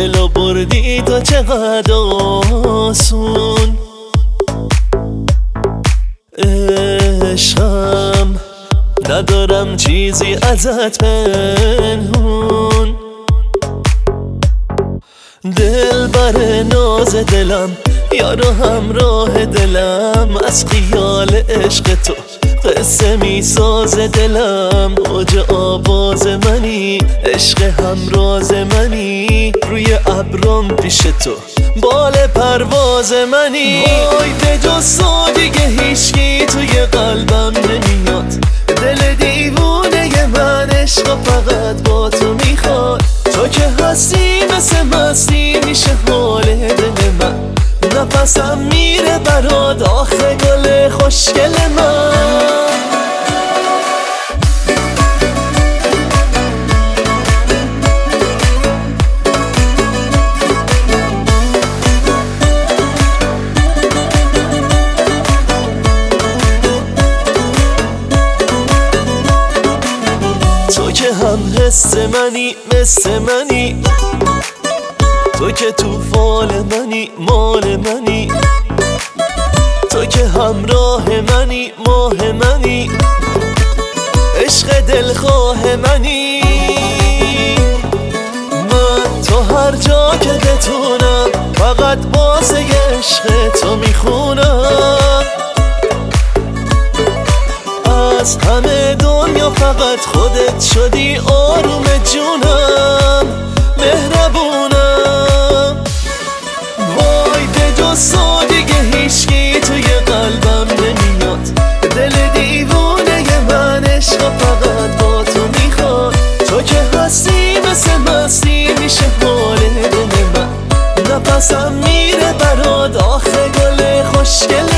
دلو بردی تا چقدر آسون. عشقم ندارم چیزی ازت پنهون. دل بر ناز دلم یارو همراه دلم، از خیال عشق تو قصه می ساز دلم. اوج آواز منی، عشق همراز منی، روی ابرم پیش تو بال پرواز منی. وای به جز تو دیگه هیچکی توی قلبم نمیاد، دل دیوونه من عشق فقط با تو میخواد. تو که هستی مثل مستی میشه حال دل من، نفسم میره برات آخه گل خوشگل من. تو که هم حس منی مثل منی، تو که تو فال منی مال منی، تو که همراه منی ماه منی، عشق دلخواه منی. من تو هر جا که بتونم فقط واسه عشق تو میخونم. از همه دنیا فقط خودت شدی آروم جونم، مهربونم. وای به جز تو دیگه هیچکی توی قلبم نمیاد، دل دیوونه من عشق فقط با تو میخواد. تو که هستی مثل مستی میشه حال دل من، نفسم میره برات آخه گل خوشگل